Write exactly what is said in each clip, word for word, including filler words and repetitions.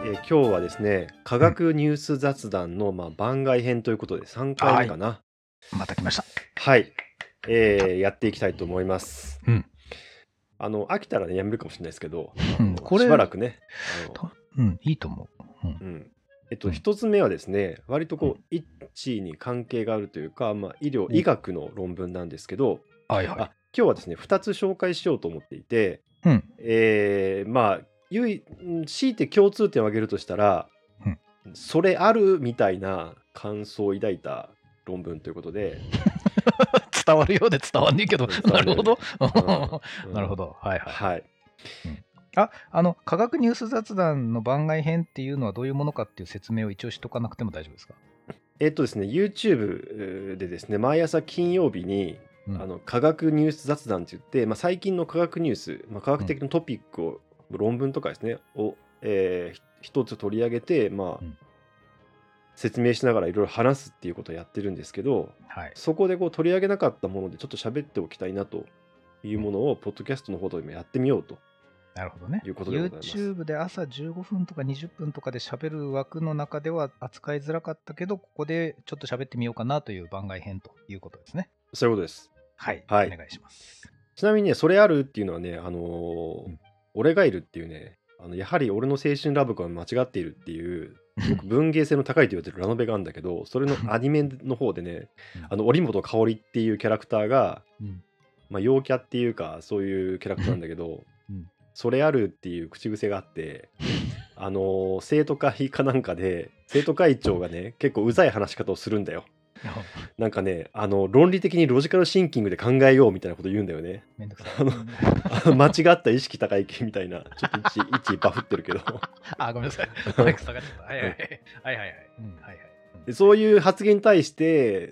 えー今日はですね、科うん。 学ニュース雑談の、まあ、番外編ということでさんかいはい。 めかな。 また来ました。 はい、 たえーやっていきたいと思います。 うん。 あの、飽きたらね、やめるかもしれないですけど、あうん。 の、 こしばれ、 らくね、あの、 たうん、いいと思う。うん。 うん。えっと、 うん。 一つ目はですね、割とうん。 こう、一致に関係があるというか、まあ、医療、 お、 医学の論文なんですけど、あ、 はいはい。 今日はですね、ふたつ紹介しようと思っていて、 うん。 えーまあ、唯いうん強いて共通点を挙げるとしたら、 うん。 それあるみたいな感想を抱いた論文ということで、 伝わるようで伝わんねえけど、 うん、伝なるほわんないよね。 ど。 うん、 なるほうん、 ど。はいはいはい。 はい。 うん。あ、あの、科学ニュース雑談の番外編っていうのはどういうものかっていう説明を一応しとかなくても大丈夫ですか？ えっとですね、YouTube でですね、毎朝金曜日に、 うん。 あの、科学ニュース雑談って言って、まあ、最近の科学ニュース、まあ、科学うん。 的なトピックを、論文とかですね、を、えーひ一つ取り上げて、まあ、 うん。 説明しながらいろいろ話すっていうことをやってるんですけど、 はい。 そこでこう取り上げなかったものでちょっと喋っておきたいなといううん。 ものを、ポッドキャストの方でもやってみようとなるほどね。 いうことでございます。 YouTube で朝じゅうごふんとかにじゅっぷんとかで喋る枠の中では扱いづらかったけど、ここでちょっと喋ってみようかなという番外編ということですね。 そういうことです。 はい。 はい。 お願いします。 ちなみにね、それあるっていうのはね、あのーうん。 俺がいるっていうね、あのやはり俺の青春ラブコメ間違っているっていう、すごく文芸性の高いと言われてるラノベがあるんだけど、それのアニメの方でね、 うんあの織本香織っていうキャラクターが、 うんまあ、陽キャっていうか、そういうキャラクターなんだけど、 うんそれあるっていう口癖があって、あのー生徒会かなんかで、生徒会長がね、結構うざい話し方をするんだよ。なんかね、あの、論理的にロジカルシンキングで考えようみたいなこと言うんだよね。 めんどくさい。 あの、あの間違った意識高い系みたいな、ちょっと位置、位置バフってるけど。 あ、ごめんなさい。マイク下がっちゃった。はいはいはい。はいはいはい。うん、はいはい。 でそういう発言に対して、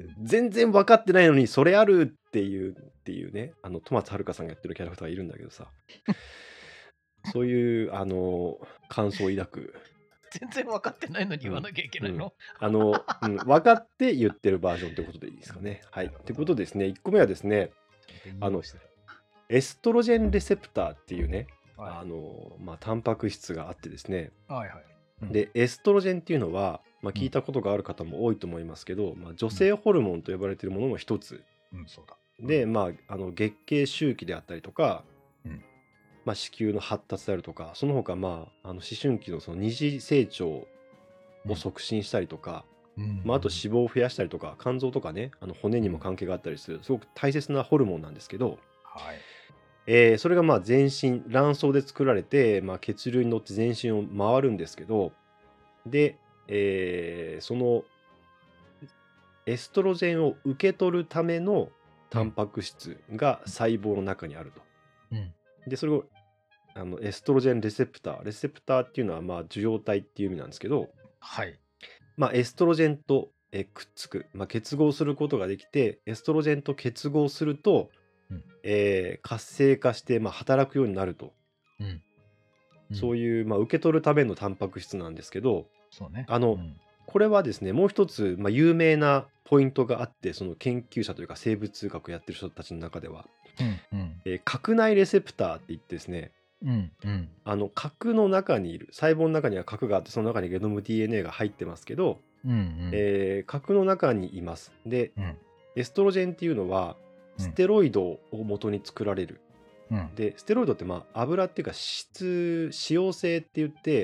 全然分かってないのに、それあるっていう、っていうね、あの、戸松遥さんがやってるキャラクターがいるんだけどさ、そういう、あの、感想を抱く。 全然分かってないのにうん。 言わなきゃいけうん。 ないの？ あの、うん、分かって言ってるバージョンということでいいですかね。はい。 なるほってことど。 ですね、いっこめはですね、 弁あの、 入をしてる。 エストロジェンレセプターっていうね、 はい。 あの、まあ、タンパク質があってですね、 はいはい。うん。 で、エストロジェンっていうのは、まあ、聞いうん。 たことがある方も多いと思いますけど、まあ、女うん。 性ホルモンと呼ばれているものの一つうん、そうだ。うん。 で、まあ、あの月経周期であったりとか、 うん。 まあ、子宮の発達であるとか、その他、まあ、あの思春期のその二次成長をうん。 促進したりとか、 うんまあ、あと脂肪を増やしたりとか、肝臓とかね、あの骨うん。 にも関係があったりする、すごく大切なホルモンなんですけど、 はい。 えーそれがまあ全身、卵巣で作られて、まあ、血流に乗って全身を回るんですけど、で、えーそのエストロジェンを受け取るためのうタンん。 パク質が細胞の中にあると。 うん。 で、それをあのエストロジェンレセプター、レセプターっていうのはまあ受容体っていう意味なんですけど、 はい。 まあ、エストロジェンとえーくっつく、まあ、結合することができて、エストロジェンと結合すると、 うん。 えー活性化して、まあ、働くようになると。 うん。うん。 そういう、まあ、受け取るためのタンパク質なんですけど、 そうね。 あの、 うん。 これはですね、もう一つ、まあ、有名なポイントがあって、その研究者というか生物学やってる人たちの中では、 うん。うん。 えー核内レセプターって言ってですね、 うん。うん。 あの核の中にいる、細胞の中には核があって、その中にゲノム ディーエヌエー が入ってますけど、 うん。 えー核の中にいます。で、 うん。 エストロジェンっていうのは、 うん。 ステロイドを元に作られる。 うん。 で、ステロイドってまあ油っていうか脂質、脂溶性って言って、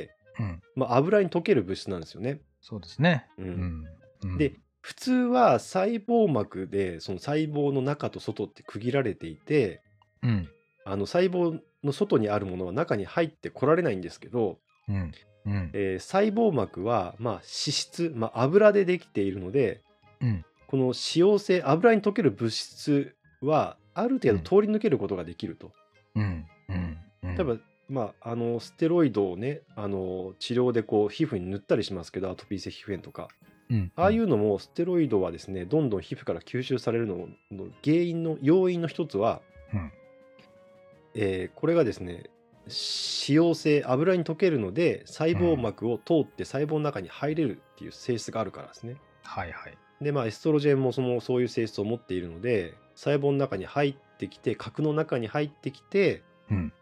うん。 まあ、油に溶ける物質なんですよね。 そうですね。 う。 うんん。うで、 ん。 普通は細胞膜でその細胞の中と外って区切られていて、 うん。 あの細胞の外にあるものは中に入ってこられないんですけど、 うん。うん。 えー細胞膜はまあ脂質、まあ、油でできているので、 うん。 この脂溶性、油に溶ける物質はある程度通り抜けることができると。 うん。うん。うん。 例えば、まあ、あのステロイドをね、あの治療でこう皮膚に塗ったりしますけど、アトピー性皮膚炎とか。 うん。 ああいうのもステロイドはですね、どんどん皮膚から吸収されるのの原因の要因の一つは、 うん。 えーこれがですね、脂溶性、油に溶けるので、細胞膜を通って細胞の中に入れるっていう性質があるからですね。 はいはい。 で、まあ、エストロジェンもそのそういう性質を持っているので、細胞の中に入ってきて、核の中に入ってきて、 うん。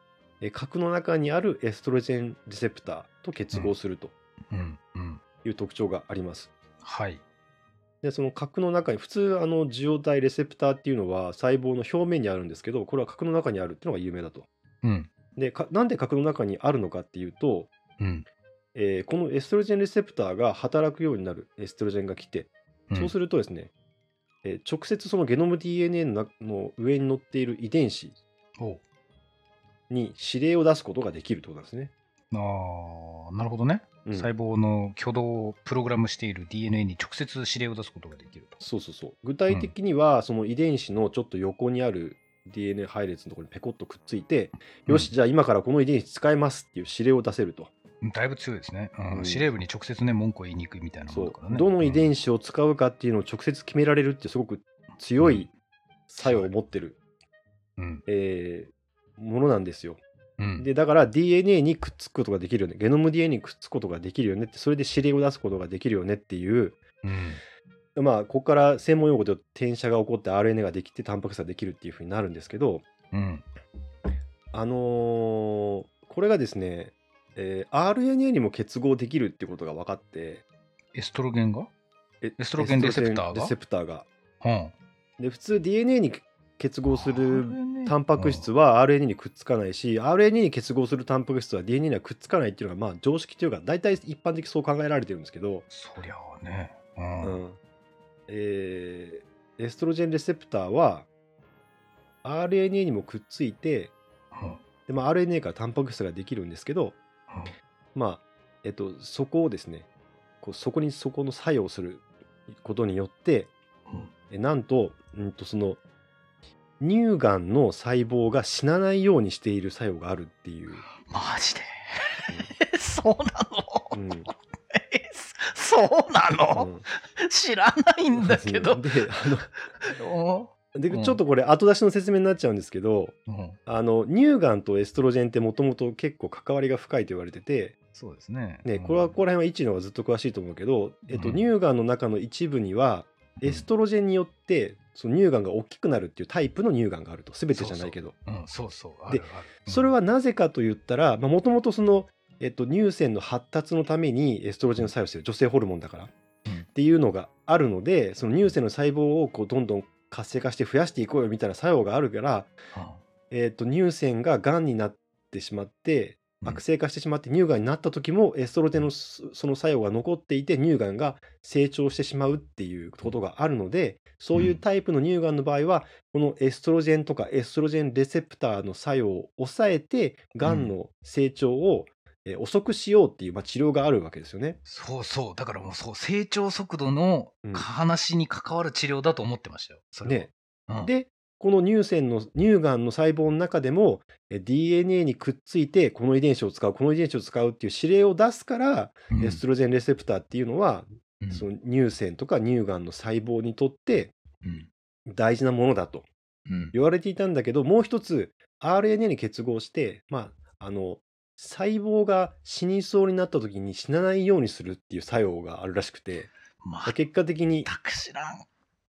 え核の中にあるエストロゲンレセプターと結合するとうんうんいう特徴があります。 はいで、その核の中に、普通、あの受容体レセプターっていうのは細胞の表面にあるんですけど、これは核の中にあるっていうのが有名だと。 うんで、かなんで核の中にあるのかっていうと、 うんえーこのエストロゲンレセプターが働くようになるエストロゲンが来て、 うんそうするとですね、えー直接そのゲノム ディーエヌエー のなの上に載っている遺伝子おに指令を出すことができるということなんですね。 あーなるほどね、 うん細胞の挙動をプログラムしている ディーエヌエー に直接指令を出すことができると。 そうそうそう。具体的には、その遺伝子のちょっと横にある ディーエヌエー 配列のところにペコッとくっついて、よし、じゃあ今からこの遺伝子使えますっていう指令を出せると。 だいぶ強いですね、うんうん司令部に直接ね文句を言いにくいみたいなもそうのだからね。 どの遺子、 伝子を使うかっていうのを直接決められるってすごく強い作用を持ってる、 うんえーものなんですよ。 うん、 でだから ディーエヌエー にくっつくことができるよね、ゲノム ディーエヌエー にくっつくことができるよねって、それで指令を出すことができるよねっていう、 うんまあここから専門用語で転写が起こって アールエヌエー ができてタンパク質ができるっていうふうになるんですけど、 うんあのーこれがですね、えー アールエヌエー にも結合できるってことが分かって、 エストロゲンがえエストロゲンレセプターがエストロゲンレセプターがうんで普通 ディーエヌエー に結合するアールエヌエータンパク質は アールエヌエー にくっつかないし、アールエヌエー に結合するタンパク質は ディーエヌエー にはくっつかないっていうのがまあ常識というか大体一般的にそう考えられてるんですけど、 そりゃあね、ううんんえーエストロゲンレセプターは アールエヌエー にもくっついて、 うんでまあ、アールエヌエー からタンパク質ができるんですけど、まあえっと、そこをですねこうそこにそこの作用することによってうんえなんと、うんとその乳がんの細胞が死なないようにしている作用があるっていう、 マジでそうなの、 うんえそうなうの、 ん、 知らないんだけどであのでうんちょっとこれ後出しの説明になっちゃうんですけど、 うんあの乳がんとエストロゲンってもともと結構関わりが深いと言われてて、 そうですね。 ね、 うんこれはここら辺は一の方がずっと詳しいと思うけど、えっと、 うん乳がんの中の一部にはエストロゲンによってその乳がんが大きくなるっていうタイプの乳がんがあると、全てじゃないけど、 うん、そうそう。あでるあるうんそれはなぜかと言ったらもともとその、えっと、乳腺の発達のためにエストロゲンを作用してる女性ホルモンだから、 うんっていうのがあるので、その乳腺の細胞をこうどんどん活性化して増やしていこうよみたいな作用があるから、えっと、乳腺ががんになってしまってうん悪性化してしまって乳がんになった時もエストロゲンのそその作用が残っていて乳がんが成長してしまうっていうことがあるので、そういうタイプの乳がんの場合はこのエストロゲンとかエストロゲンレセプターの作用を抑えてがんの成長をえー遅くしようっていう、まあ、治療があるわけですよね。 そうそう。だからもうそう、成長速度のうん話に関わる治療だと思ってましたよ。それはね、 うんでこの乳腺の乳がんの細胞の中でもえ ディーエヌエー にくっついてこの遺伝子を使うこの遺伝子を使うっていう指令を出すから、 うんエストロゲンレセプターっていうのは、 うんその乳腺とか乳がんの細胞にとってうん大事なものだとうん言われていたんだけど、もう一つ アールエヌエー に結合して、まあ、あの細胞が死にそうになった時に死なないようにするっていう作用があるらしくて、 ま結果的にたく知らん。う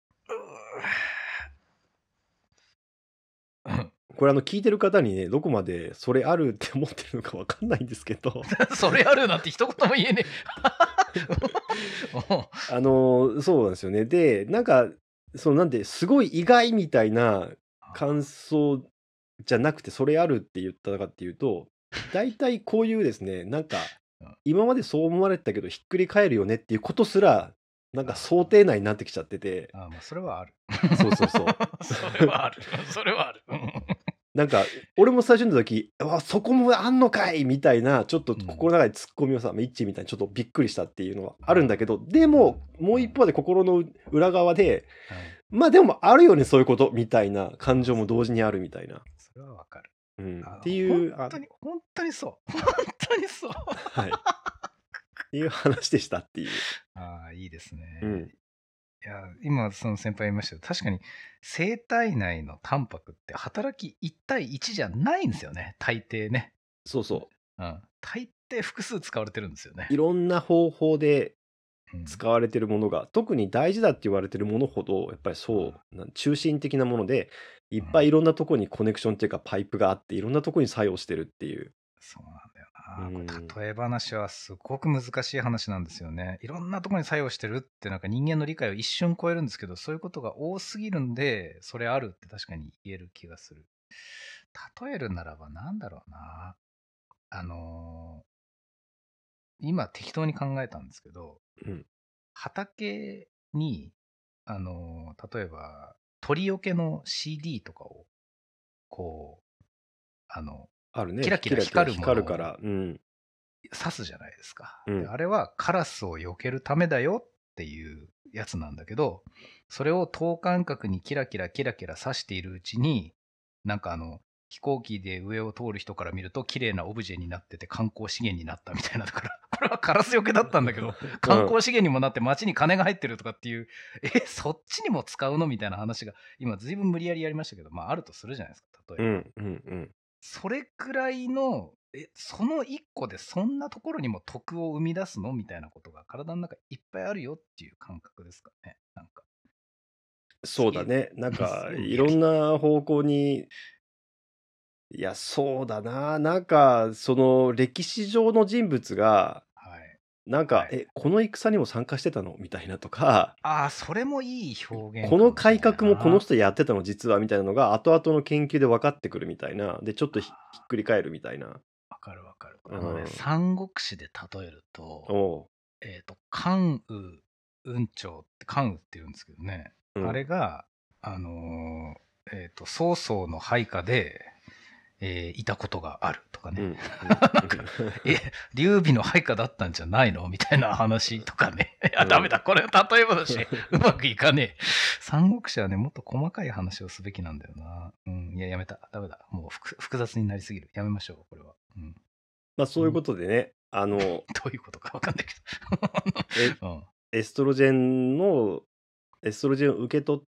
ーこれあの聞いてる方にねどこまでそれあるって思ってるのかわかんないんですけどそれあるなんて一言も言えねえ。 あのそうなんですよね。でなんかそのなんですごい意外みたいな感想じゃなくてそれあるって言ったかっていうと、大体こういうですねなんかうん今までそう思われてたけどひっくり返るよねっていうことすらなんか想定内になってきちゃってて、 あまあそれはある。 そうそうそうそれはある。それはある。 なんか俺も最初の時あそこもあんのかいみたいなちょっと心の中でツッコミをさ、イッチみたいにちょっとびっくりしたっていうのはあるんだけど、でももう一方で心の裏側でまあでもあるよねそういうことみたいな感情も同時にあるみたいな、 それはわかる。 うん、 あのっていう本当に、本当にそう。本当にそう。 あはいっていう話でしたっていう、 ああ、いいですね。 うん、 いや、今その先輩言いましたけど、確かに生体内のタンパクって働きいち対いちじゃないんですよね、大抵ね。 そうそうん。大抵複数使われてるんですよねう。いろんな方法でうん使われてるものが特に大事だって言われてるものほどやっぱりそうなん中心的なものでいっうん。 ぱいいろんなとこにコネクションっていうかパイプがあっていろんなとこに作用してるっていう。 そうなんだような。こん。 れ例え話はすごく難しい話なんですよね。いろんなところに作用してるってなんか人間の理解を一瞬超えるんですけど、そういうことが多すぎるんで、それあるって確かに言える気がする。例えるならばなんだろうな。あのー今適当に考えたんですけど、 うん。 畑に、あのー例えば鳥よけの シーディー とかをこう、あの、 あるね。 キラキキラキララ光るものを光るから。うん。 刺すじゃないですか。で、 うん。 あれはカラスを避けるためだよっていうやつなんだけど、それを等間隔にキラキラキラキラ刺しているうちに、なんかあの、飛行機で上を通る人から見ると綺麗なオブジェになってて観光資源になったみたいな。だから、これはカラスよけだったんだけど、 うん。 観光資源にもなって街に金が入ってるとかっていう、え、そっちにも使うのみたいな話が、今ずいぶん無理やりやりましたけど、まああるとするじゃないですか、例えば。 うん。うん。うん。 それくらいの、え、そのいっこでそんなところにも徳を生み出すのみたいなことが体の中いっぱいあるよっていう感覚ですかね。なんか、すげえ、 そうだね。なんすかげえ無理やり。 いろんな方向に、いや、そうだな。なんかその歴史上の人物が、 はい。 なんか、 はい。 え、この戦にも参加してたのみたいなとか、 ああ、それもいい表現このかもしれない改革もこのな。 人やってたの実はみたいなのが後々の研究で分かってくるみたいな。で、ちょっとひひっくり返るみたいな。 わかるわかる。あのね、 うん。 三国志で例えると、 おう。 えっと、関羽雲長って関羽って言うんですけどね、あうん。 れが、あのー、えっと、曹操の配下で、えーいたことがあるとかね。 うん。うん。 なんか、え、劉備の配下だったんじゃないのみたいな話とかね。いや、ダメだ。これ、例え話、うまくいかねえ。三国志はね、もっと細かい話をすべきなんだよな。うん。いや、やめた。ダメだ。もう複複雑になりすぎる。やめましょう、これは。うん。 まあそういうにことでね、あの、 どういうことかわかんないけエど。 エストロジェンのエストロジェンを受け取って、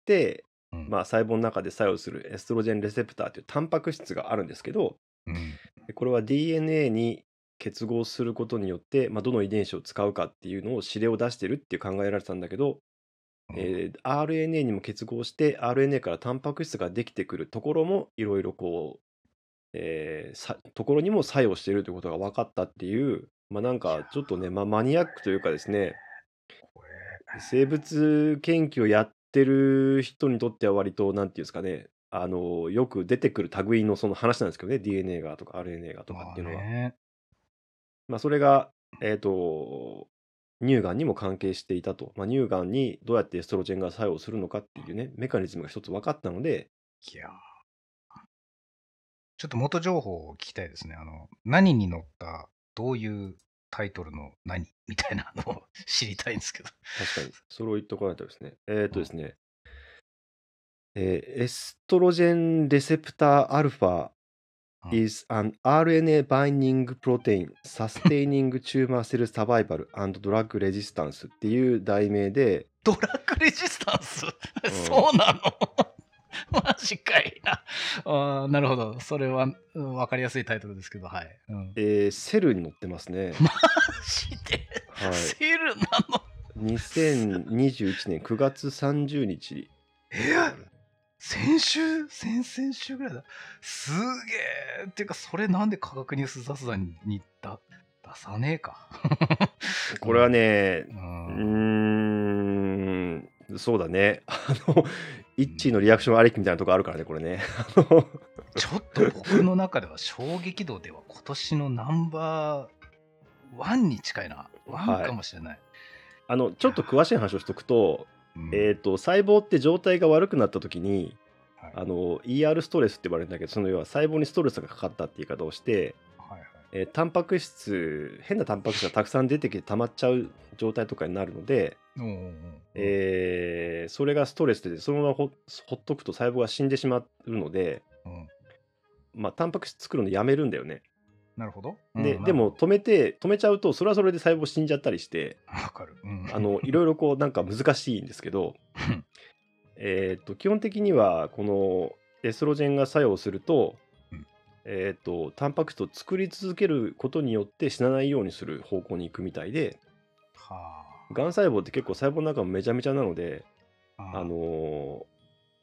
うん。うん。 まあ、細胞の中で作用するエストロジェンレセプターというタンパク質があるんですけど、 うん。 これは ディーエヌエー に結合することによって、まあ、どの遺伝子を使うかっていうのを指令を出してるっていう考えられてたんだけど、 うん。 えー アールエヌエー にも結合して アールエヌエー からタンパク質ができてくるところもいろいろこう、えーさところにも作用しているということが分かったっていう、まあ、なんいやかちょっとね、まあ、マニアックというかですね、 ー、これ、 生物研究をやってる人にとっては割と、なんていうんですかね、あの、よく出てくる類のその話なんですけどね、ディーエヌエー がとか アールエヌエー がとかっまあていうのは。 ね。 まあ、それが、えっと、乳がんにも関係していたと。まあ、乳がんにどうやってエストロジェンが作用するのかっていうね、メカニズムが一つ分かったので、 いやー、ちょっと元情報を聞きたいですね。あの、何に載った、どういうタイトルの何みたいなのを知りたいんですけど。 確かに、それを言っとかないとですね。えっうん。 とですね、えーエストロジェンレセプターアルファうん。 is an アールエヌエー binding protein sustaining tumor cell survival and drug resistance っていう題名で、 ドラッグレジスタンスうん、 そうなのマジかいな。あーなるほど。それは、うんわかりやすいタイトルですけど、はい。うん、 えーセルに載ってますね。 マジではい。 セルなのすにせんにじゅういちねんくがつさんじゅうにちえにある。 先週先々週ぐらいだ。すげえっていうか、それなんで科学ニュース雑談にだ出さねえか。 これはね、 ううん。 ーん、そうだね。あの、イッチーのうん。 リアクションありきみたいなとこあるからね、これね。あのちょっと僕の中では衝撃度では今年のナンバーワンに近いな。ワンはい。 かもしれない。 あの、ちいやょっと詳しい話をしとくと、 ー、うん。 えっと、細胞って状態が悪くなった時に、 はい。 あの、イーアール ストレスって言われるんだけど、その要は細胞にストレスがかかったって言い方をして、 はいはい。 えータンパク質、変なタンパク質がたくさん出てきて溜まっちゃう状態とかになるので、 おーおーおーおーえーそれがストレスで、そのままほほっとくと細胞が死んでしまうので、 うん。 まあ、タンパク質作るのやめるんだよね。 なるほど。うで、 ん、なるほど。 でも止めて、止めちゃうと、それはそれで細胞死んじゃったりして、 わかる。うん。 あの、いろいろこう、なんか難しいんですけど、えーっと、基本的には、このエストロジェンが作用すると、 うん。 えーっと、タンパク質を作り続けることによって死なないようにする方向に行くみたいで、 はがん細胞って結構細胞の中もめちゃめちゃなので、 あ。 ああの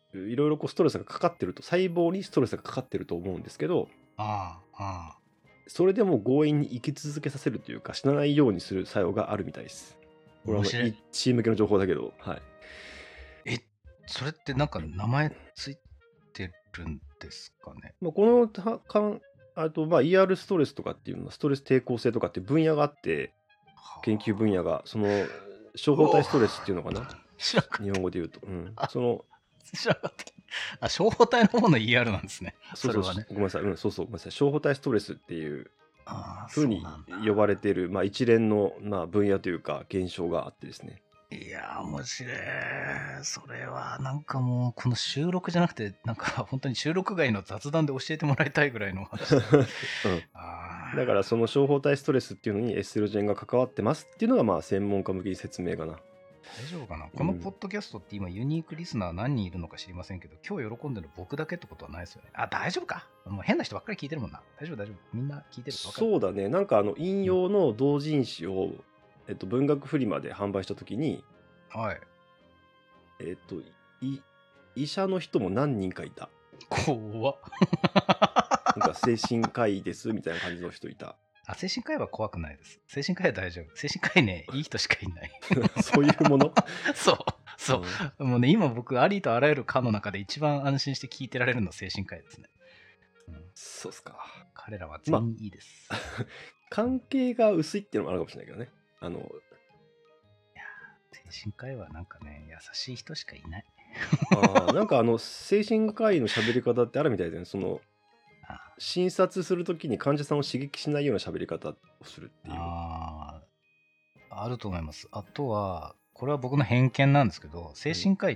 いろいろこうストレスがかかってると、細胞にストレスがかかってると思うんですけど、 ああ、ああ。 それでも強引に生き続けさせるというか、死なないようにする作用があるみたいです。これは面白い。 チーム向けの情報だけど、はい。 え、それってなんか名前ついてるんですかね。 まあ、このたかんあとまあ イーアール ストレスとかっていうのは、ストレス抵抗性とかっていう分野があって、研究分野が、その小胞体ストレスっていうのかな、 知らなかっ日本語で言うと、うん、 あそのた。知らなかった。あ、小胞体の方の イーアール なんですね。 そうそう、 それはね。 ごめんなさい、うん、そうそう、ごめんなさい、小胞体ストレスっていうああ、 ふうにそうなんだ。 呼ばれている、まあ、一連の、まあ、分野というか現象があってですね。 いやー、面白い。それは、なんかもう、この収録じゃなくて、なんか本当に収録外の雑談で教えてもらいたいぐらいの話。 うん、 あだからその小胞体ストレスっていうのにエステロジェンが関わってますっていうのがまあ専門家向けに説明かな。 大丈夫かな、このポッドキャストって今ユニークリスナー何人いるのか知りませんけど、今日喜んでる僕だけってことはないですよね。あ、大丈夫か。もう変な人ばっかり聞いてるもんな。大丈夫大丈夫。みんな聞いてる。わかる。 そうだね。なんかあの引用の同人誌を、えっと、文学フリマで販売したときに、 はい。 えっと、い医者の人も何人かいた。 怖っ。 なんか精神科医ですみたいな感じの人いた。 あ、精神科医は怖くないです。精神科医は大丈夫。精神科医ね、いい人しかいない。 そういうものそう、そう、もうね、今僕、ありとあらゆる科の中で一番安心して聞いてられるのは精神科医ですね。うん、 そうっすか。 彼らは全員いいです。 まあ、関係が薄いっていうのもあるかもしれないけどね。あの、いや精神科医はなんかね、優しい人しかいない。 あなんかあの、精神科医の喋り方ってあるみたいだね。その、診察するときに患者さんを刺激しないような喋り方をするっていう。 ああ、あると思います。あとは、これは僕の偏見なんですけど、精神科医って、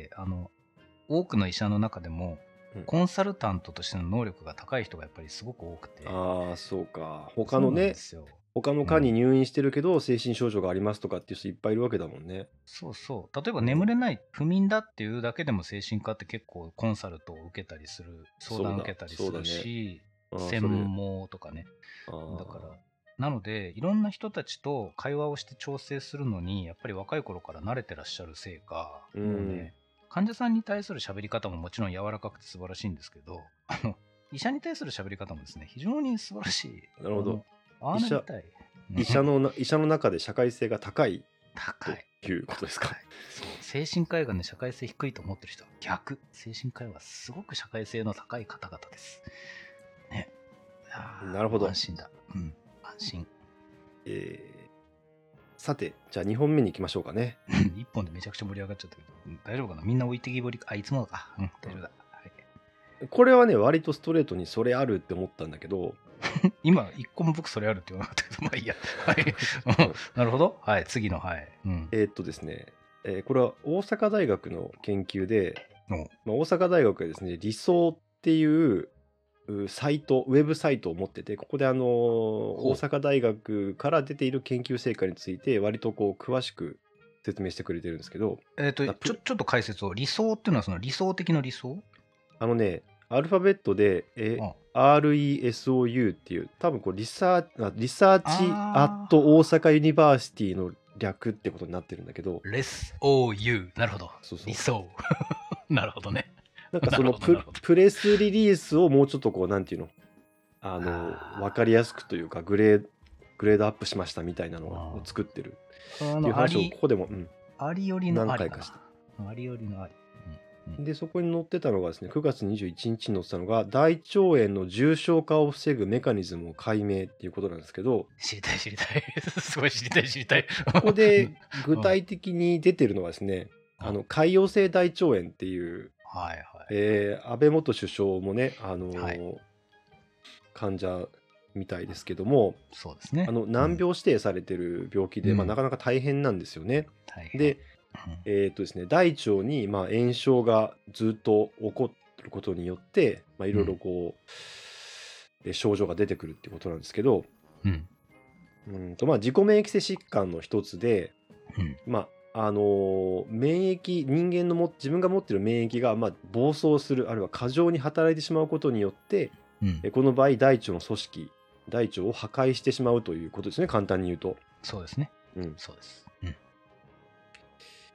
うん、あの多くの医者の中でも、うん、コンサルタントとしての能力が高い人がやっぱりすごく多くて。 ああ、そうか。他のね、他の科うん、 に入院してるけど、精神症状がありますとかっていう人いっぱいいるわけだもんね。 そうそう。例えば眠れない、不眠だっていうだけでも精神科って結構コンサルトを受けたりする、相談を受けたりするし、ね、専門とかね。だから、なので、いろんな人たちと会話をして調整するのに、やっぱり若い頃から慣れてらっしゃるせいか、うん、もうね、患者さんに対する喋り方ももちろん柔らかくて素晴らしいんですけど、あの医者に対する喋り方もですね、非常に素晴らしい。 なるほど。 ああなりたい。 医者の医者の中で社会性が高い高いということですか。 そう、精神科医がね、社会性低いと思ってる人は逆。精神科医はすごく社会性の高い方々です。ね。 なるほど。 安心だ。うん。安心。 えー、さて、じゃあにほんめに行きましょうかね。 いっぽんでめちゃくちゃ盛り上がっちゃったけど、大丈夫かな、みんな置いてきぼりか。あ、いつものか。うん、大丈夫だ。はい、 これはね、割とストレートにそれあるって思ったんだけど、 今、一個も僕それあるって言わなかったけど、まあいいや。はい。なるほど。はい、次の、はい。 うん、えー、っとですね、えー、これは大阪大学の研究で、まあ、大阪大学がですね、理想っていうサイト、ウェブサイトを持ってて、ここであの大阪大学から出ている研究成果について割とこう詳しく説明してくれてるんですけど、 えっとちょちょっと解説を。理想っていうのはその理想的な理想？ あのね、アルファベットで、え アールイーエスオーユー っていう、多分こうリサーチ、リサーチアット大阪ユニバーシティの略ってことになってるんだけど。 レス オーユー。なるほど。 そうそう。 理想。なるほどね。 なんかその プ, プレスリリースをもうちょっとこう、なんていうの、あの、わかりやすくというか、グレー、グレードアップしましたみたいなのを作ってるっていう話をここでも、うん、 ありよりのあり何回かした。 ありよりのあり。 うん、で、そこに載ってたのがですね、くがつにじゅういちにちに載ってたのが、大腸炎の重症化を防ぐメカニズムを解明っていうことなんですけど、 知りたい知りたい。すごい知りたい知りたい。 ここで具体的に出てるのはですね、あの潰瘍性大腸炎っていう、 はいはい、 えー、安倍元首相もね、あのーはい、患者みたいですけども、 そうですね、 あの難病指定されてる病気で、うん、まあ、なかなか大変なんですよね。で、えーっとですね、大腸にまあ炎症がずっと起こることによっていろいろこう、うん、症状が出てくるっていうことなんですけど、うんうんとまあ、自己免疫性疾患の一つで、うん、まああのー、免疫人間のも自分が持っている免疫がまあ暴走するあるいは過剰に働いてしまうことによって、うん、この場合大腸の組織大腸を破壊してしまうということですね、簡単に言うと。 そうですね、うん、そうです、うん、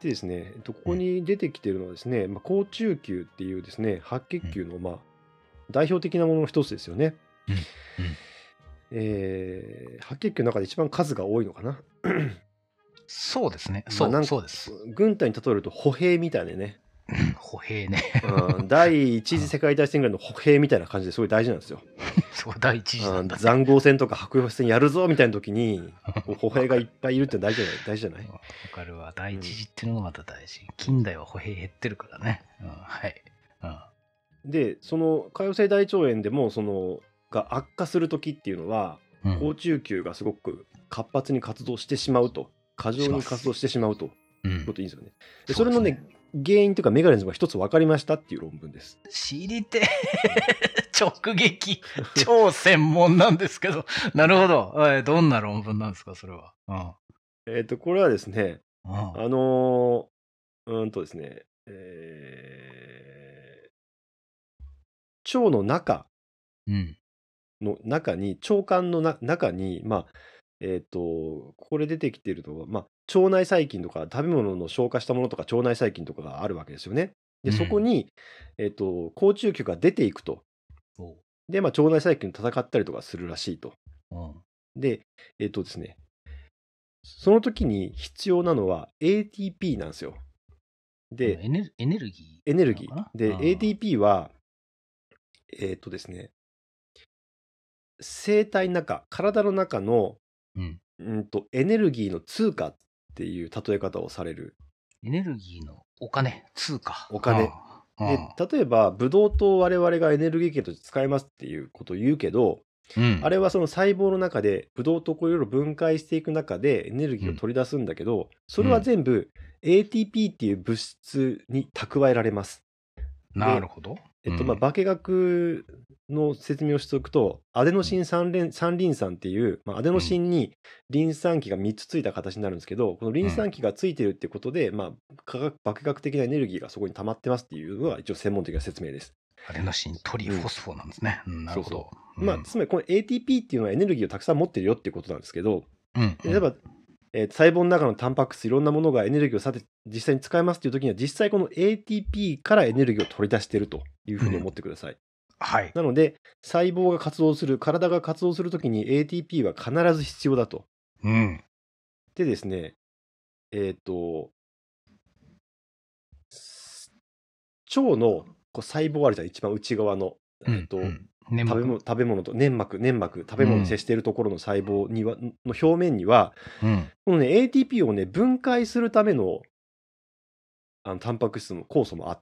でですね、えっと、ここうん。 に出てきてるのはですね、まあ、好中球っていうですね、白血うん。 球の、まあ、代表的なものの一つですよね。 うん。うん。 えー、白血球の中で一番数が多いのかな。 そうですね。 まあ、 そう、 なんそうです。 軍隊に例えると歩兵みたいなね、 うん、歩兵ね。 うん、第一次うん。 世界大戦ぐらいの歩兵みたいな感じですごい大事なんですよ。 そう、第一次なうんん、 だね。 塹壕戦とか白洋戦やるぞみたいな時に、こう歩兵がいっぱいいるって大事じゃない大事じゃないわかるわ。第うん一次っていうのがまた大事。近代は歩兵減ってるからね。うん、はい。 で、その潰瘍性大腸炎でもそのが悪化する時っていうのは、 うん。 好中球がすごく活発に活動してしまうと、過剰に活動してしまうとう。 いうんこといいんですよね。で、 そそうれのですね。 ね、原因というかメカニズムが一つ分かりましたっていう論文です。 知りてえ直撃。超専門なんですけど。なるほど。えーどんな論文なんですか、それは。うん。 えっと、これはですね、 うん。 あのーうーんとですね、えー腸の中うん。 の中に、腸管のな中に、まあ、えっと、ここで出てきてるのは、まあ、腸内細菌とか、食べ物の消化したものとか、腸内細菌とかがあるわけですよね。で、そこうん。 に、えっと、好中球が出ていくと。 おう。 で、まあ、腸内細菌と戦ったりとかするらしいと。 うん。 で、えっとですね、その時に必要なのは エーティーピー なんですよ。で、 エネルエネルギエネルギーなのかな。 ー。で、 あエーティーピー は、えっとですね、生体の中、体の中の、 うん。 うんと、エネルギーの通貨っていう例え方をされるエネルギーのお金、通貨。 お金。 うん。 で、例えば、ブドウ糖を我々がエネルギー源として使いますっていうことを言うけど、 うん。 あれはその細胞の中でブドウ糖をこういろいろ分解していく中でエネルギーをうん。 取り出すんだけど、それは全部 エーティーピー っていう物質に蓄えられます。で、 なるほど。 えっと、まあ、 うん。 化学の説明をしておくと、アデノシン三連三リン酸っていう、まあ、アデノシンにリン酸基がみっつついた形になるんですけど、このリン酸基がついてるっていうことで、まあ、化学化学的なエネルギーがそこに溜まってますっていうのが一応専門的な説明です。 アデノシン、トリ、 うんフォスフォなんですね。うん、なるほど。 そうそうまあ、つまりこの エーティーピー っていうのはエネルギーをたくさん持ってるよっていうことなんですけど、 うん。 例えば、えー細胞の中のタンパク質いろんなものがエネルギーをさて実際に使いますっていう時には、実際この エーティーピー からエネルギーを取り出してるというふうに思ってください。 はい。 なので、細胞が活動する、体が活動するときに エーティーピー は必ず必要だと。 うん。 でですね、えっ、と、す腸のこう細胞あるじゃん、一番内側の。 うん。 えっ、と、 うん粘食べ物膜。 食べ物と粘膜、粘膜、食べ物に接しているところの細胞には、の表面には、 うん。 このね、エーティーピー をね、分解するためのあのタンパク質の酵素もあって、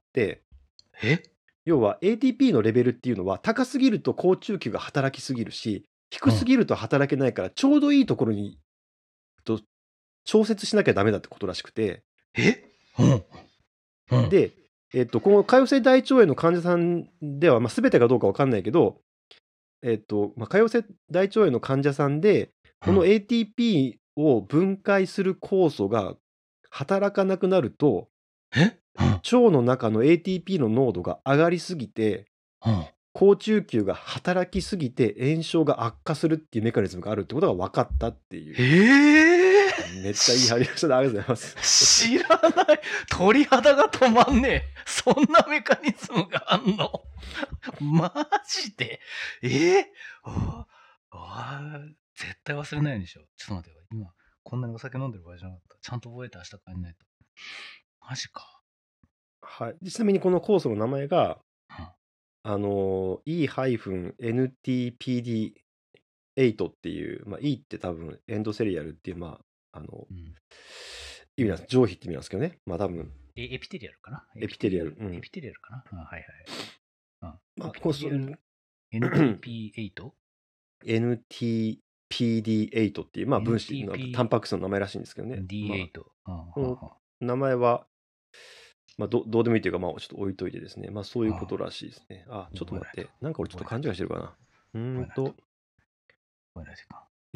え要は エーティーピー のレベルっていうのは、高すぎると好中球が働きすぎるし、低すぎると働けないから、ちょうどいいところにと調節しなきゃダメだってことらしくて、 えうん。うん。 で、えっと、この潰瘍性大腸炎の患者さんでは、まあ、全てかどうかわかんないけど、えっと、まあ、潰瘍性大腸炎の患者さんで、この エーティーピー を分解する酵素が働かなくなると、 えうん。 腸の中の エーティーピー の濃度が上がりすぎて、 うん。 好中球が働きすぎて炎症が悪化するっていうメカニズムがあるってことが分かったっていう。 ええめっちゃいい話でしたね。ありがとうございます。 知らない。鳥肌が止まんねえ。そんなメカニズムがあんのマジでえー、ああ絶対忘れないようにしよう。ちょっと待ってよ。今、こんなにお酒飲んでる場合じゃなかった。ちゃんと覚えて明日帰んないと。マジか。 はい。ちなみにこの酵素の名前が、 うんあの、イー エヌティーピーディーエイト っていう、まあ、E って多分エンドセリアルっていう、まあ、あの、 うん意味なんです。上皮って意味なんですけどね。まあ多分、 えエピテリアルかなエピテリアルうんエピテリアルかな、うん、はいはい。うんまあ、 エピこうテリアル エヌティーピーエイト? エヌティーピーディーエイト っていう、まあ、分子のエヌティーピータンパク質の名前らしいんですけどね。まあディーエイト。うんこの名前は、まあ、どどうでもいいというか、まあ、ちょっと置いといてですね。まあ、そういうことらしいですね。あ、ちょっと待って。なんか俺ちょっと勘違いしてるかな。うーんと、 ごめんなさいか。 え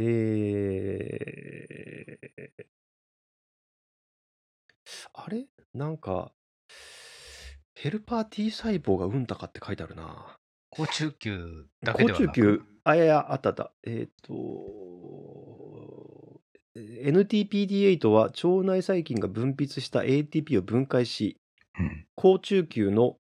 ー、あれなんか、ヘルパー T 細胞がうんたかって書いてあるな。 好中球だけ好ではなく中球、あ、いやいや、あったあった。えっ、と、えエヌティーピーディーエイト は腸内細菌が分泌した エーティーピー を分解し、 うん。 高中級の、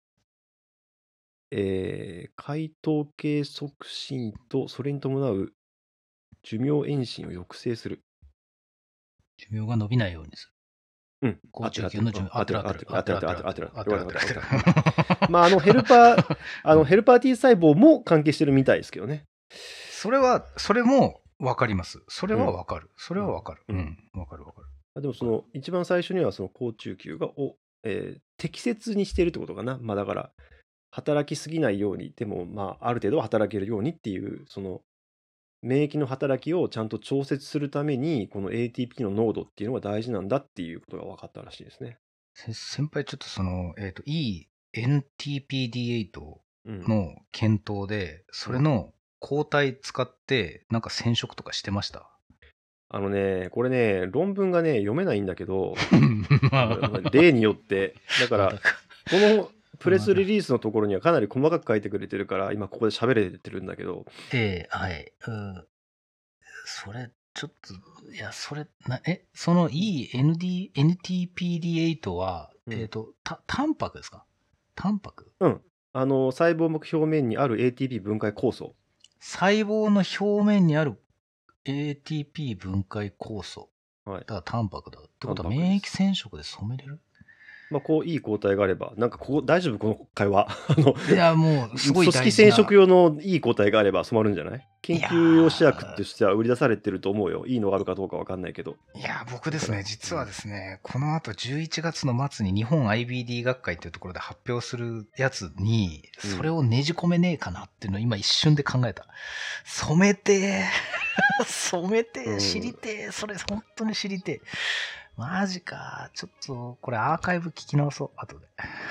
えー解凍系促進とそれに伴う寿命延伸を抑制する。 寿命が伸びないようにする。 うん。合高ってる中級の寿命。 合ってる合ってる合ってる合ってる合ってる合ってる合ってる合ってる合ってる合ってる合ってる。 まあ、あのヘルパー、あのヘルパー T 細胞も関係してるみたいですけどね。 それは、それもわかります。それはわかる。それはわかる。 ううんん。わかるわかる。 でもその一番最初にはその高中級がを、えー適切にしているってことかな。まあだから働きすぎないように、でもまあある程度は働けるようにっていうその免疫の働きをちゃんと調節するためにこの エーティーピー の濃度っていうのが大事なんだっていうことが分かったらしいですね。 せ先輩、ちょっとその、えっ、と、いい エヌティーピーディーエイトうん。 の検討で、それの抗体使って、なんか染色とかしてました。 あのね、これね、論文がね、読めないんだけど、 まあ例によって、だから、こまだかのプレスリリースのところにはかなり細かく書いてくれてるから、今ここで喋れてるんだけど、 ええはい。うん。それ、ちょっと、いや、それ、なえ、そのいい エヌディー エヌティーピーディーエイト は、 うんえっ、と、た、タンパクですか？タンパクうん。あの、細胞膜表面にある エーティーピー 分解酵素。 細胞の表面にある エーティーピー 分解酵素。 はい。 だからタンパクだ。ってことはタンパクです免疫染色で染めれる？ まあ、こう、いい抗体があれば、なんか、ここ、大丈夫この会話。あの、 いや、もう、すごい組織大事な。 染色用のいい抗体があれば染まるんじゃない？研いや究用試薬ーとしては売り出されてると思うよ。いいのがあるかどうかわかんないけど。 いや、僕ですね、実はですね、この後じゅういちがつの末に日本 アイビーディー 学会っていうところで発表するやつに、 うんそれをねじ込めねえかなっていうのを今一瞬で考えた。染めてー染めてーうん知りてーそれ本当に知りてーマジか。ちょっと、これアーカイブ聞き直そう、後で。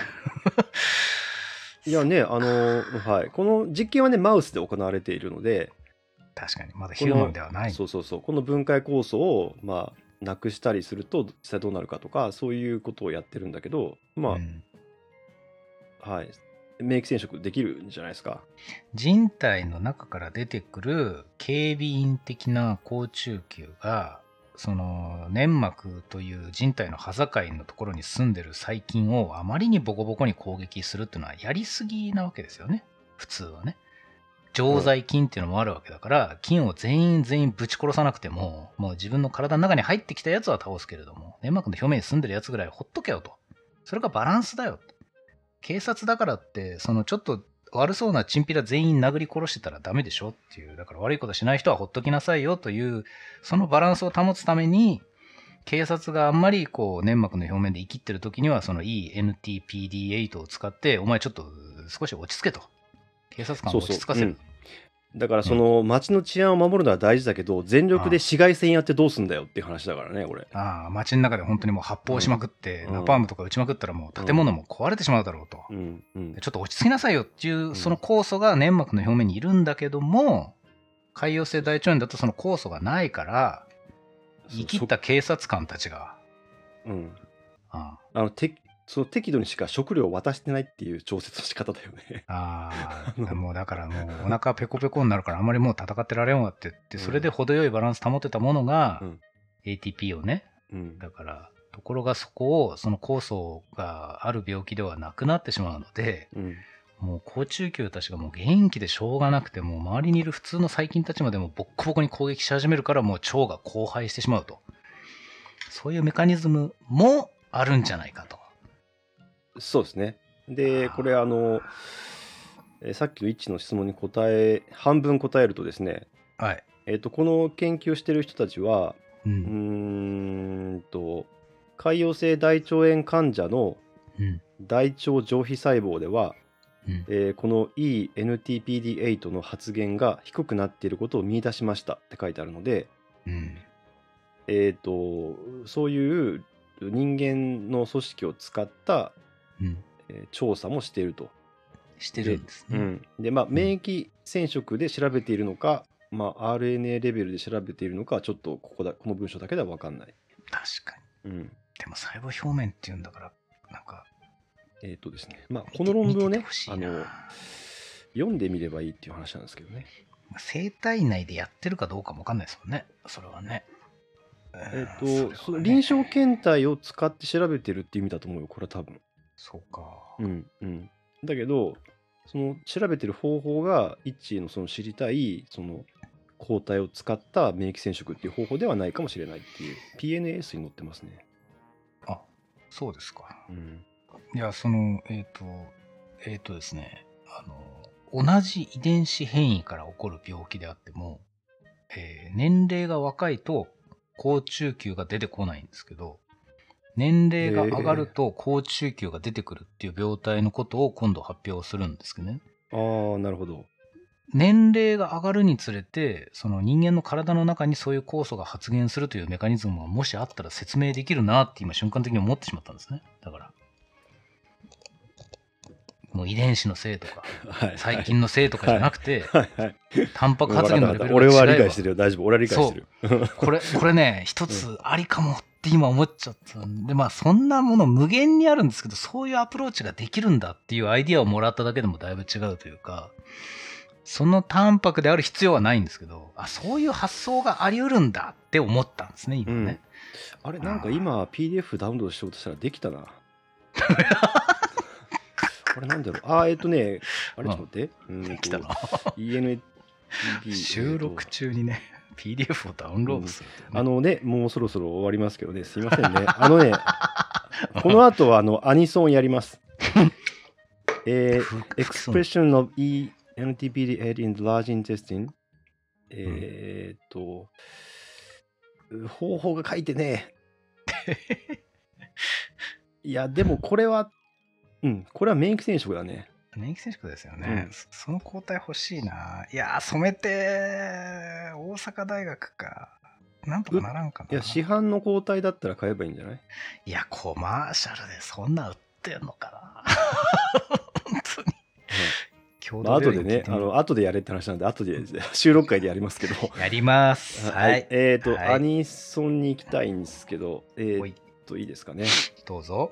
いやね、あの、はい。この実験はね、マウスで行われているので、 確かに、まだこのヒューマンではない。 そうそうそう。この分解酵素を、まあ、なくしたりすると、実際どうなるかとか、そういうことをやってるんだけど、まあ、 うんはい。免疫染色できるんじゃないですか。 人体の中から出てくる警備員的な高中球がその粘膜という人体の端境のところに住んでる細菌をあまりにボコボコに攻撃するっていうのはやりすぎなわけですよね、普通はね。常在菌っていうのもあるわけだから、菌を全員全員ぶち殺さなくても、もう自分の体の中に入ってきたやつは倒すけれども、粘膜の表面に住んでるやつぐらいほっとけよと。それがバランスだよ。警察だからって、そのちょっと悪そうなチンピラ全員殴り殺してたらダメでしょっていう、だから悪いことしない人はほっときなさいよという、そのバランスを保つために、警察があんまりこう粘膜の表面で生きってる時には、そのいい エヌティーピーディーエイト を使って、お前ちょっと少し落ち着けと。警察官を落ち着かせる。 そうそううんだからその街の治安を守るのは大事だけど、全力で紫外線やってどうすんだよっていう話だからね、これ。 ああ、街の中で本当にもう発砲しまくって、 うんナパームとか撃ちまくったらもう建物も壊れてしまうだろうと。 うんうんでちょっと落ち着きなさいよっていう、 んその酵素が粘膜の表面にいるんだけども、潰瘍性大腸炎だとその酵素がないから、生きった警察官たちが、 うんああのてその適度にしか食料を渡してないっていう調節の仕方だよね。 ああのー、もうだからもうお腹ペコペコになるからあんまりもう戦ってられんわって言って、それで程よいバランス保てたものが、 うんエーティーピー をね、 うんだから、ところがそこを、その酵素がある病気ではなくなってしまうので、 うんもう高中級たちがもう元気でしょうがなくて、もう周りにいる普通の細菌たちまでもボッコボコに攻撃し始めるからもう腸が荒廃してしまうと。そういうメカニズムもあるんじゃないかと。 そうですね。でこれあのえーさっきの一致の質問に答え半分答えるとですね、 はい。 えー、とこの研究してる人たちはう。 うーん。 んと潰瘍性大腸炎患者のうん。 大腸上皮細胞では、 うん。 えーこの イーエヌティーピーディーエイト の発現が低くなっていることを見出しましたって書いてあるので、 うん。 えー、とそういう人間の組織を使った、 うん。 えー調査もしていると。 してるんですね。 うん、でまあ免疫染色で調べているのか、まあ、アールエヌエー レベルで調べているのかはちょっとここだこの文章だけでは分かんない。 確かに。 うん、 でも細胞表面っていうんだから、なんか、 えっ、とですねまあこの論文をね見ててほしいなあの読んでみればいいっていう話なんですけどね。 生体内でやってるかどうかもわかんないですもんね。それはね。 えっーそと、そのれは臨床ね。 検体を使って調べてるっていう意味だと思うよ、これは多分。 そうか。 うんうん。だけど、その調べてる方法が、イッチーのその知りたい、その抗体を使った免疫染色っていう方法ではないかもしれないっていう、ピーエヌエス に載ってますね。 あ、そうですか。 うん。 いや、その、えっ、と、えっ、とですね、あの、同じ遺伝子変異から起こる病気であっても、えー年齢が若いと高中球が出てこないんですけど、年齢が上がるへえ。 と高中球が出てくるっていう病態のことを今度発表するんですけどね。 ああ、なるほど。 年齢が上がるにつれて、その人間の体の中にそういう酵素が発現するというメカニズムがもしあったら説明できるなって今瞬間的に思ってしまったんですね。だから、もう遺伝子のせいとか、 はいは細い。 菌のせいとかじゃなくて、 はいはい。 タンパク分発かった分かった。 現のレベルが俺は理違えば、 解してるよ。大丈夫。俺は理解してそう、 る。 これ、これね、一うん。 つありかもって今思っちゃったんで、まあそんなもの無限にあるんですけど、そういうアプローチができるんだっていうアイディアをもらっただけでもだいぶ違うというか、そのタンパクである必要はないんですけど、あ、そういう発想があり得るんだって思ったんですね、 う今ね。 ん。あれ、なんかあ今 ピーディーエフ ダウンロードしようとしたらできたな。あれなんだろう。あー、えっとね、あれーちょっと待って。ううん、 ーん来たと、 な。 イーエヌティービー、えっと、 収録中にね、ピーディーエフ をダウンうん。 ロードするというね。 あのね、もうそろそろ終わりますけどね、すいませんね。あのね、この後はあのアニソンやります。えー、 ふ複数の。 Expression ofイーエヌティービーディーエイト in the large intestine。 うん。 えーっと、方法が書いてね。いや、でもこれは、うん、これは免疫染色だね。 免疫染色ですようね。 ん。 そその抗体欲しいな。いやー、染めて、大阪大学か。なんとかうならんかいや、市な。 販の抗体だったら買えばいいんじゃない？ いや、コマーシャルでそんな売ってんのかな。本当に。 うん。 共同まあ、後でね、 病院に聞いてみよあの、後でやれって話なんで、後で収録会でやりますけど。 う。やります。 は、 ははい。 い。 えっと、アはい。 ニソンに行きたいんですけど、えーっおい、 と、いいですかね。 どうぞ。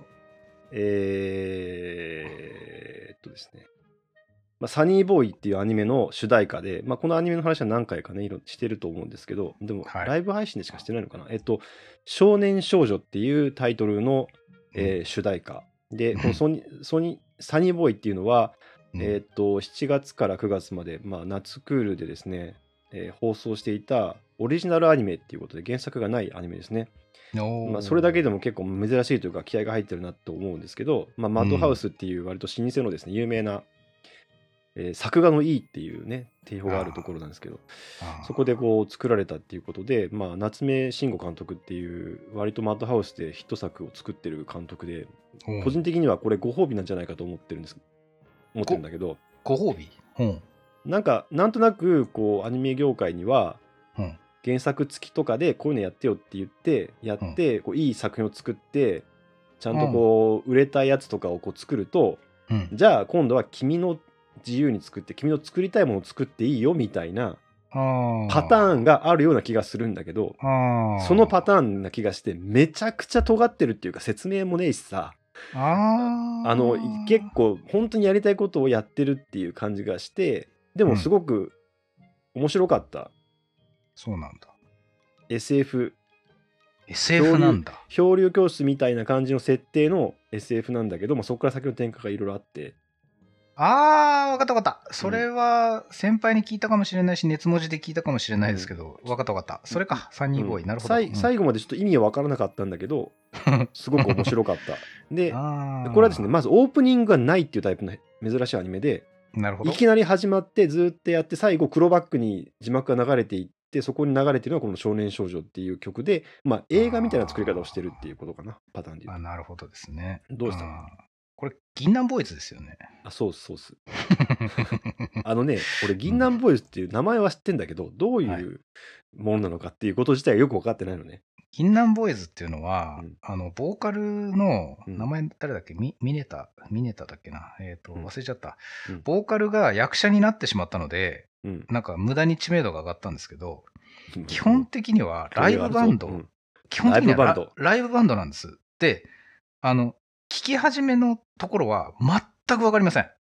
えーっとですね。まあ、サニーボーイっていうアニメの主題歌で、まあ、このアニメの話は何回かね、いろしてると思うんですけど、でも、 はい。 ライブ配信でしかしてないのかな。えっと、少年少女っていうタイトルの、 うん。 えー主題歌。で、 うこのん。 ソニソニサニーボーイっていうのは、 うんえっと、しちがつからくがつまで、まあ、夏クールでですね、えー放送していたオリジナルアニメっていうことで原作がないアニメですね。まあ、それだけでおー。 も結構珍しいというか気合が入ってるなと思うんですけど、まあ、 うマッドハウん。 スっていう割と老舗のですね、有名な、えー作画のいいっていうね、定評があるとこあろなんですけど、 あ、 そこであこう作られたっていうことで、まあ、夏目慎吾監督っていう割とマッドハウスでヒット作を作ってる監督で、 あ。う個人ん。 的にはこれご褒美なんじゃないかと思ってるんです思ってるんご、 だけど、 ご褒美。うん。 なんかなんとなくこうアニメ業界にはうん。 原作付きとかでこういうのやってよって言ってやっうん。 てこういい作品を作ってちゃんとうん。 こう売れたやつとかをこう作ると、 うん。 じゃあ今度は君の自由に作って君の作りたいものを作っていいよみたいなパターンあがあるような気がするんだけど、 あ。 そのパあターンな気がしてめちゃくちゃ尖ってるっていうか説明もねえしさ、 あ。 あの結ああ。 構本当にやりたいことをやってるっていう感じがして、でもすうん。 ごく面白かった。 そうなんだ。 エスエフ、 漂エスエフ な流んだ。 漂流教室みたいな感じの設定の エスエフ なんだけど、まあ、そこから先の展開がいろいろあって、 ああ、わかったわかった。 うそれんは先輩に聞いたかもしれないし、熱文字で聞いたかもしれないですうんけど、わかったわかった。それんか、サニーボーイ。 うん、 なるほど。 最うん。 最後までちょっと意味は分からなかったんだけど、すごく面白かった。で、これはですね、 あまずオープニングがないっていうタイプの珍しいアニメで、 あ、なるほど。 いきなり始まってずっとやって最後黒バックに字幕が流れていって、そこに流れてるのがこの少年少女っていう曲で、まあ映画みたいな作り方をしてるっていうことかな、パターンで言あ、 うなるほどですね。 と。どうしたの？ あーこれ、銀杏ボーイズですよね。 あ、そうっす、そうっす。あのね、俺、銀杏ボーイズっていう名前は知ってんだけど、どうはい。 いうものなのかっていうこと自体がよく分かってないのね。 銀杏ボーイズっていうのうは、 ん。 あの、ボーカルの、 うん。 名前誰だっけミ、ミネタ、ミネタだっけな。えっと、 うん。 忘れちゃった。 うん。 ボーカルが役者になってしまったので、 うん。 なんか無駄に知名度が上がったんですけど、基本うん的にはトライゲがあるぞ。うブバンド、 ん。 基本ライ的にはラブバンド。 ライブバンドなんです。で、あの、聞き始めのところは全くわかりません。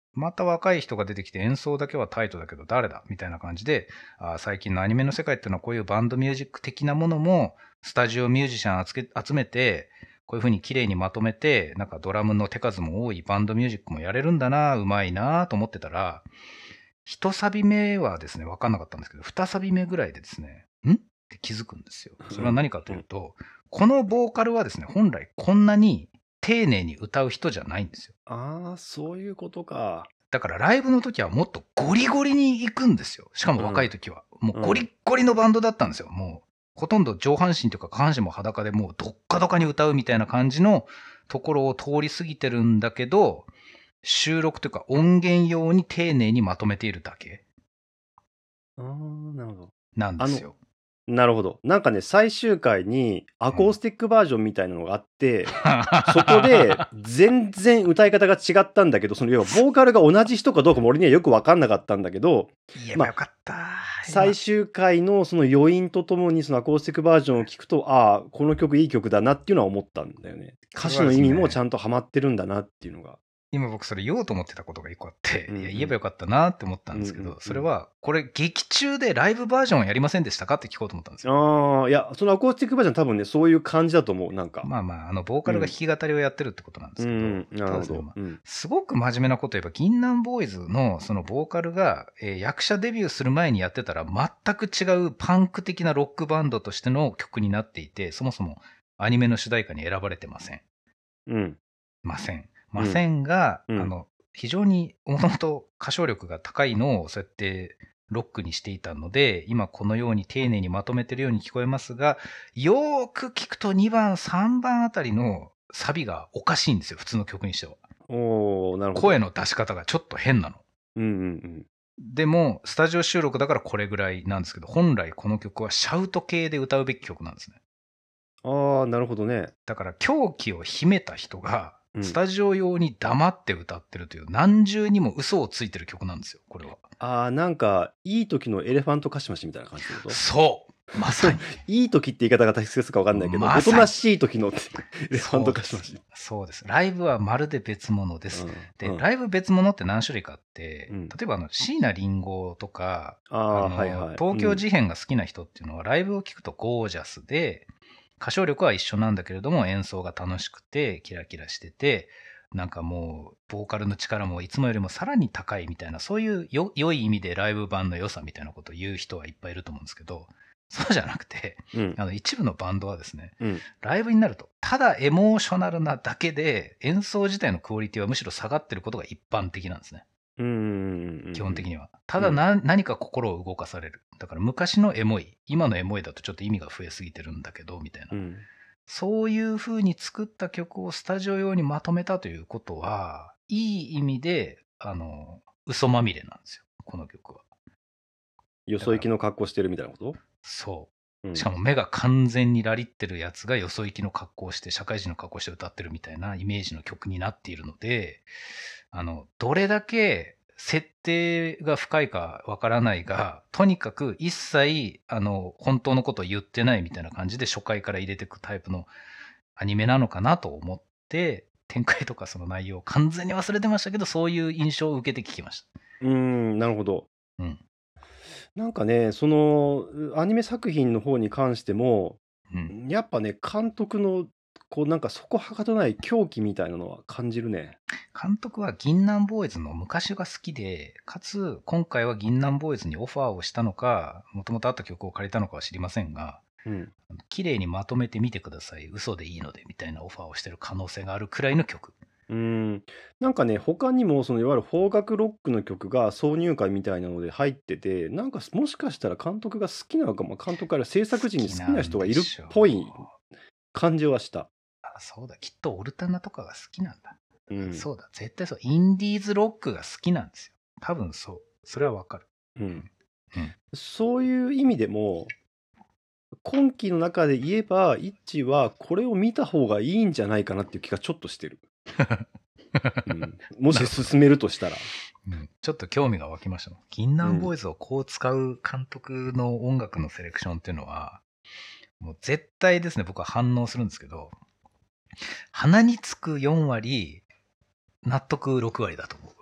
また若い人が出てきて演奏だけはタイトだけど誰だみたいな感じで、あ最近のアニメの世界っていうのはこういうバンドミュージック的なものもスタジオミュージシャン集集めて、こういう風に綺麗にまとめて、なんかドラムの手数も多いバンドミュージックもやれるんだな、うまいなと思ってたら、一サビ目はですね、わかんなかったんですけど、二サビ目ぐらいでですね、んって気づくんですよ。それは何かというと、このボーカルはですね、本来こんなに丁寧に歌う人じゃないんですよ。 ああ、そういうことか。 だからライブの時はもっとゴリゴリに行くんですよ。しかも若い時は。もうゴリッゴリのバンドだったんですよ。もうほとんど上半身というか下半身も裸でもうどっかどかに歌うみたいな感じのところを通り過ぎてるんだけど、収録というか音源用に丁寧にまとめているだけああ、なるほど。 なんですよ。 なるほど。なんかね、最終回にアコースティックバージョンみたいなのがあって、そこで全然歌い方が違ったんだけど、その要はボーカルが同じ人かどうかも俺にはよく分かんなかったんだけど、 言えばよかった。 最終回のその余韻とともにそのアコースティックバージョンを聞くと、ああ、この曲いい曲だなっていうのは思ったんだよね。歌詞の意味もちゃんとハマってるんだなっていうのが。 今僕それ言おうと思ってたことが一個あって、 うんうんいや言えばよかったなって思ったんですけど、 うんうんうんそれはこれ劇中でライブバージョンやりませんでしたかって聞こうと思ったんですよ。 ああ、いや、そのアコースティックバージョン多分ね、そういう感じだと思う、なんか。 まあまあ、あのボーカルが弾き語りをやってるってことなんですけど、 うん、なるほどただですねまあ。 うんすごく真面目なこと言えば、銀杏ボーイズのそのボーカルが、えー役者デビューする前にやってたら全く違うパンク的なロックバンドとしての曲になっていて、そもそもアニメの主題歌に選ばれてません。 うん。 ません。ませんが、 うんあの、非常にもともと歌唱力が高いのをそうやってロックにしていたので、今このように丁寧にまとめてるように聞こえますが、よーく聞くとにばん、さんばんあたりのサビがおかしいんですよ、普通の曲にしては。 おー、なるほど。 声の出し方がちょっと変なの。 うんうんでも、スタジオ収録だからこれぐらいなんですけど、本来この曲はシャウト系で歌うべき曲なんですね。 うん。ああ、なるほどね。 だから狂気を秘めた人が、 うんスタジオ用に黙って歌ってるという何重にも嘘をついてる曲なんですよ、これは。 ああ、なんか、いい時のエレファントカシマシみたいな感じってことそうまさに。 いい時って言い方が大切か分かんないけど、おまさにとなしい時のエレファントカシマシ。 そうです。ライブはまるで別物です。 うんで、 うんライブ別物って何種類かあって、 うん例えばあの椎名林檎とか、 ああ、 のはいはい。 東京事変が好きな人っていうのは、ライブを聴くとゴージャスで、歌唱力は一緒なんだけれども、演奏が楽しくて、キラキラしてて、なんかもう、ボーカルの力もいつもよりもさらに高いみたいな、そういうよ良い意味でライブ版の良さみたいなことを言う人はいっぱいいると思うんですけど、そうじゃなくて、 うんあの一部のバンドはですね、 うんライブになると、ただエモーショナルなだけで、演奏自体のクオリティはむしろ下がってることが一般的なんですね。 うんうんうん。 基本的には。ただな、何か心を動かされる。だから昔のエモい、今のエモいだとちょっと意味が増えすぎてるんだけど、みたいな。 うんそういう風に作った曲をスタジオ用にまとめたということは、いい意味で、あの、嘘まみれなんですよ。この曲は。 よそ行きの格好してるみたいなことそうう。 んしかも目が完全にラリってるやつがよそ行きの格好をして、社会人の格好をして歌ってるみたいなイメージの曲になっているので、あの、どれだけ設定が深いかわからないが、とにかく一切、あの、本当のことを言ってないみたいな感じで初回から入れていくタイプのアニメなのかなと思って、展開とかその内容を完全に忘れてましたけど、そういう印象を受けて聞きましうーん、なるほど。 た。うん。 なんかね、そのアニメ作品の方に関しても、 うん。 やっぱね、監督のこうなんかそこはかとない狂気みたいなのは感じるね。 監督は銀杏ボーイズの昔が好きで、かつ今回は銀杏ボーイズにオファーをしたのか、もともとあった曲を借りたのかは知りませんが、 うん。 綺麗にまとめてみてください。嘘でいいのでみたいなオファーをしてる可能性があるくらいの曲。 うーん。なんかね、他にもそのいわゆる邦楽ロックの曲が挿入歌みたいなので入ってて、なんかもしかしたら監督が好きなのかも、監督から制作陣に好きな人がいるっぽい感じはした。 あ、そうだ。きっとオルタナとかが好きなんだ。 うん。 そうだ。絶対そう。インディーズロックが好きなんですよ。多分そう。それはわかる。 うんうんそういう意味でも、今期の中で言えば、イッチはこれを見た方がいいんじゃないかなっていう気がちょっとしてる。うん、もし進めるとしたら。 うん、ちょっと興味が湧きましたもん。銀杏ボーイズをこう使う監督の音楽のセレクションっていうのは、もう絶対ですね、僕は反応するんですけど、鼻につくよん割、納得ろく割だと思う。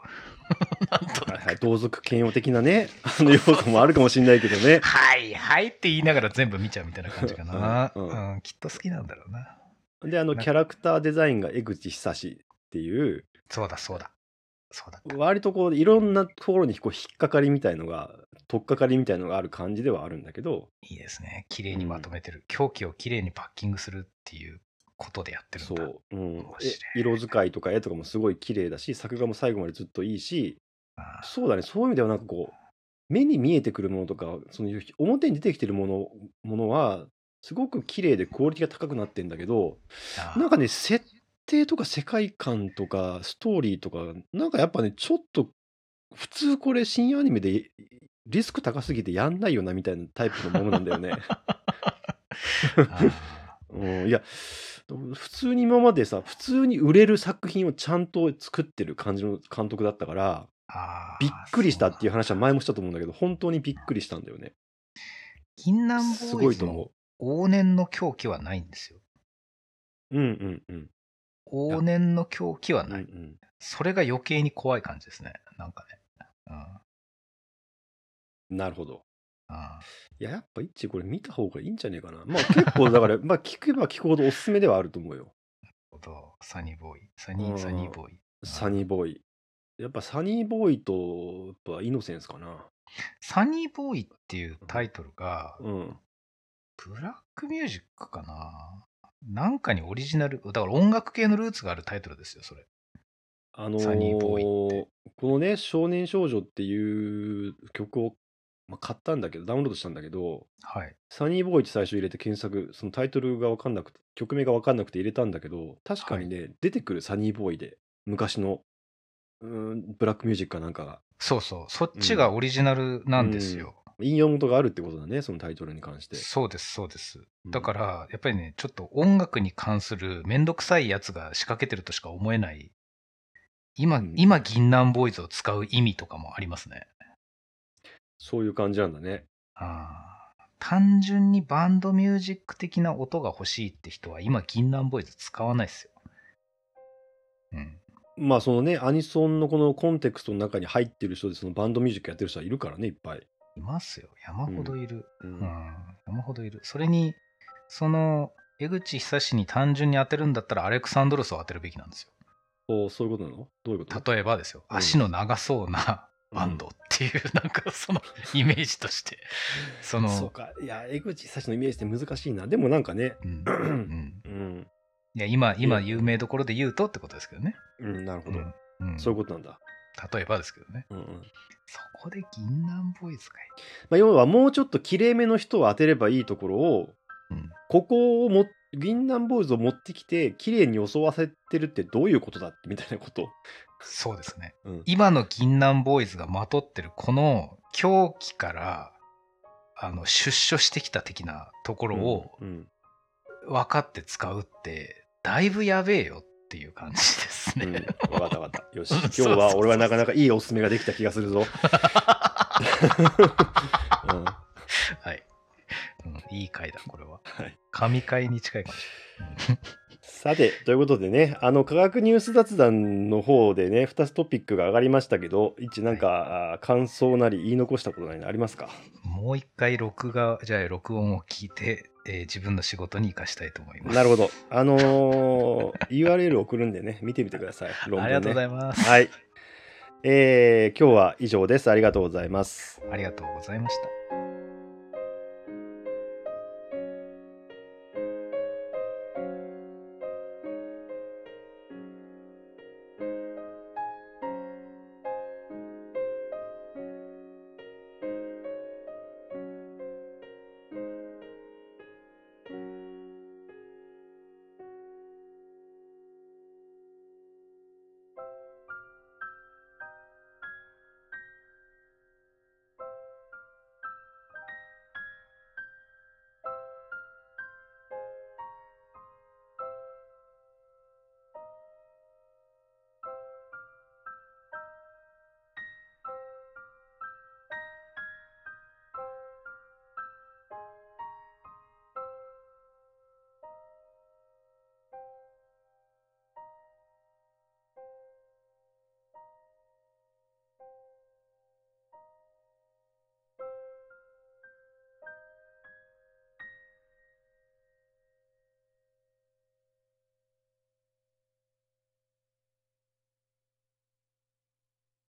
なんとなく。 はいはい、同族嫌悪的なね、あの要素もあるかもしれないけどね。 はいはいって言いながら全部見ちゃうみたいな感じかな。 うんうんうん、きっと好きなんだろうな。 で、あの、 なキャラクターデザインが江口久志っていう、 そうだそうだ。そうだった。 割とこう、いろんなところにこう引っかかりみたいのが、取っかかりみたいのがある感じではあるんだけど、 いいですね。綺麗にまとめてる。狂気を綺麗にパッキングするっていうことでやってるんだ。 そう、うん、 面え白い。 色使いとか絵とかもすごい綺麗だし、作画も最後までずっといいし、 あそうだね、そういう意味ではなんかこう、目に見えてくるものとか、その表に出てきてるものものは、すごく綺麗でクオリティが高くなってんだけど、 あなんかね、設定とか世界観とかストーリーとか、なんかやっぱね、ちょっと普通これ深夜アニメでリスク高すぎてやんないよなみたいなタイプのものなんだよね。 あうん、いや、普通に今までさ、普通に売れる作品をちゃんと作ってる感じの監督だったから、 あびっくりしたっていうそうなんだ話は前もしたと思うんだけど、本当にびっくりしたんだよね。 銀杏すボーイズのごいと思往年の狂気はないんですよ。 う。うんうんうん。 往年の狂気はうんない。 うん。 それが余計に怖い感じですね。なんかね。うん。 なるほど。 あいや、やっぱ一致これ見た方がいいんじゃねえかな。まあ結構だから、まあ聞けば聞くほどおすすめではあると思うよ。 ほど。サニーボーイ。サニー、サニーボーイ。 サニーボーイ。やっぱサニーボーイと、やっぱイノセンスかな。 サニーボーイっていうタイトルが、 うん。 ブラックミュージックかな。なんかにオリジナル、だから音楽系のルーツがあるタイトルですよ、それ。 あのサニーボーイーって。 このね、少年少女っていう曲を、まあ、買ったんだけど、ダウンロードしたんだけど、 はい。 サニーボーイって最初入れて検索、そのタイトルが分かんなくて、曲名が分かんなくて入れたんだけど、確かにね、出てくるサニーボーイで、昔の、うーん、ブラックミュージックかなんかが、 そうそう。そっちがオリジナルなんですよ。 引用元があるってことだね、そのタイトルに関して。 そうです、そうです。 うんだから、やっぱりね、ちょっと音楽に関するめんどくさいやつが仕掛けてるとしか思えない。今、 うん今、銀杏ボーイズを使う意味とかもありますね。 そういう感じなんだね。 あー単純にバンドミュージック的な音が欲しいって人は今、銀杏ボーイズ使わないですよ。うん。 まあそのね、アニソンのこのコンテクストの中に入ってる人で、そのバンドミュージックやってる人はいるからね、いっぱい。 いますよ。山ほどいる。 ううんん。山ほどいる。それに、その、江口久志に単純に当てるんだったら、アレクサンドロスを当てるべきなんですよ。 おそういうことなの？どういうこと？ 例えばですよ、 うん足の長そうなバンドっていう、なんかそのイメージとして、その、 そうか。いや、江口久志のイメージって難しいな。でもなんかね、 うん、 ううん。 ん、 いや、今、今、 いや有名どころで言うとってことですけどね。 うん、なるほど。 うん。うんそういうことなんだ。 例えばですけどね。 うんうん。 そこで銀杏ボーイズかい。 まあ、要はもうちょっときれいめの人を当てればいいところを、 うん。 ここをも、銀杏ボーイズを持ってきて、綺麗に襲わせてるってどういうことだみたいなこと。 そうですね。 うん。 今の銀杏ボーイズがまとってるこの狂気から、あの、出所してきた的なところをうん。 分かって使うって、だいぶやべえよっていう感じですうん。 ね。 わかったわかった。よし。 うん今日そうそうそうは俺はなかなかいいおすすめができた気がするぞ。うん。 はい、うん。いい回だ、これは。 はい。 神回に近いかもしれない。 さて、ということでね、あの、科学ニュース雑談の方でね、ふたつトピックが上がりましたけど、一なんか、あー感想なり言い残したことなりありますか？ もう一回録画、じゃあ録音を聞いて、えー自分の仕事に生かしたいと思います。 なるほど。あのー、ユーアールエル 送るんでね、見てみてください。論文ね。 ありがとうございます。 はい。えー、今日は以上です。ありがとうございます。 ありがとうございました。